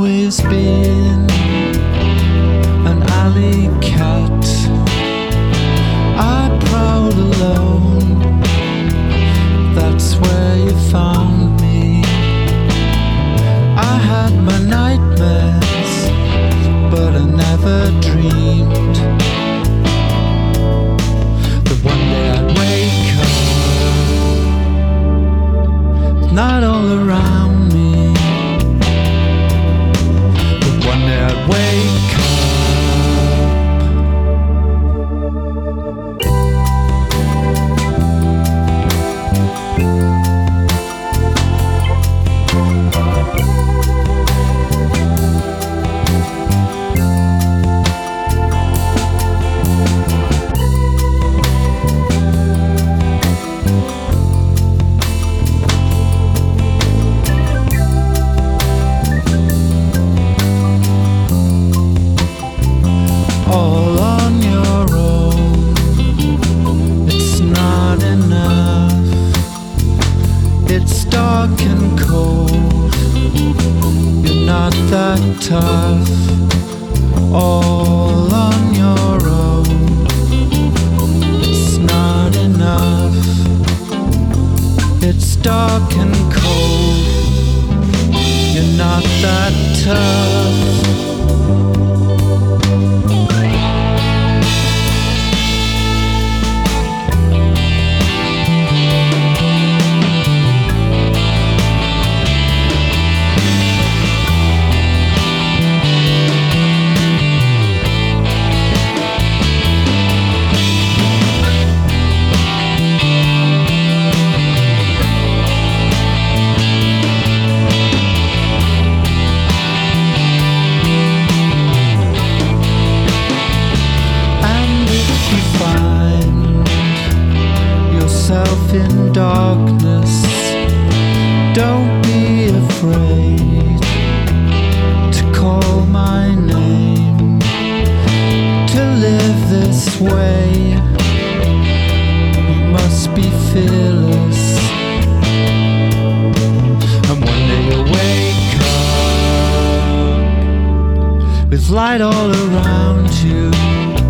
always been an alley cat. I prowled alone, that's where you found me. I had my nightmares, but I never dreamed that one day I'd wake up with night all around me. That one day I'd wake up. All on your own, it's not enough. It's dark and cold, you're not that tough. All on your own, it's not enough. It's dark and cold, you're not that tough. In darkness, don't be afraid to call my name. To live this way, you must be fearless. And one day you'll wake up with light all around you.